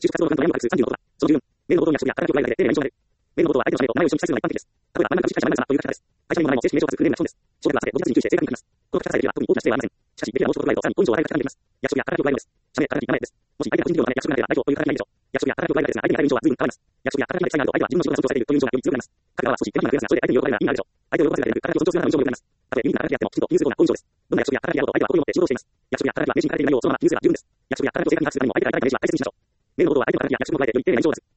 就職活動の関東を数30のことは、その10、メールの冒頭に約束や働きを加えられて、例年上で、メールの冒頭は相手の社名と名前を一緒に記載するのが一般的です。例えば、真ん中の出社者は何々様という書き方です。会社名も名前も正式名称がつくフルネームな人です。省略はさて、5月に9日正確に書きます。この書き方さえできれば、特に大きな失礼はありません。しかし、できればもう一言加えると、さらに5以上は働きが書かれています。約束や働きを加えるのです。社名、働き、名前です。もし相手が個人事業のため約束がなければ、代表という働きがいいでしょう。約束や働きを加えるですが、相手に与える印象は随分変わります。約束や働きまで記載があると、相手は自分の仕事が尊重されているという印象がより強くなります。彼らは少し手間暇が増えますが、それで相手に喜ばれるなら意味があるでしょう。相手を喜ばせるが働きを尊重するなら印象も良くなります。たとえ、有意義な働きであっても、きちんと融通が多い印象です。どんな約束や働きであろうと、相手は心を持って仕事をしています。約束や働きは名刺に書かれている内容をそのまま融通が十分です。約束や働きを正確に把握するためにも、相手が相手に対して明示したでしょう。メールの冒頭は相手の働きや約束の加えてより丁寧な印象を出す。